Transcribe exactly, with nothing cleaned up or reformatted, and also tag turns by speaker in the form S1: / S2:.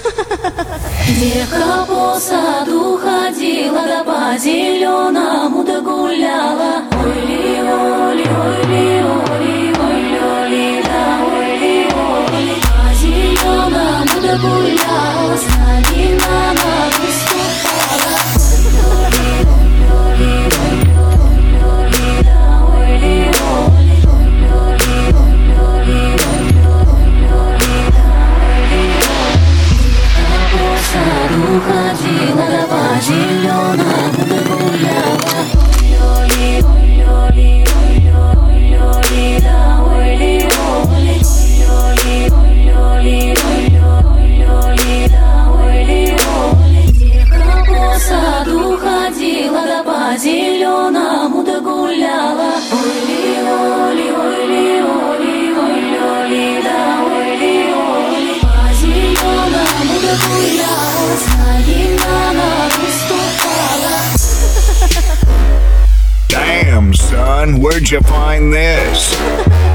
S1: Девка по саду ходила, да по зеленому догуляла. Ой-ли, оли, ой-ли, оли, ой-ли, оли, да, ой-ли, оли. По зеленому догуляла, с ноги на ногу ступала. Ой-ли, ой-ли, ой-ли, ой-ли, да, ой-ли, оли. Ой-ли, ой-ли, ой-ли, ой-ли, да, ой-ли, оли. По саду ходила, да по зеленому догуляла. Ой-ли, ой-ли, ой-ли, ой-ли, да, ой-ли, оли. Ой-ли, ой-ли, ой-ли, ой-ли, да, ой-ли, оли. Девка по саду ходила, да по зеленому догуляла. Ой-ли, оли, ой-ли, оли, ой-ли, оли, да, ой-ли, оли. По зеленому догуляла, с ноги на ногу ступала.
S2: Damn, son, where'd you find this?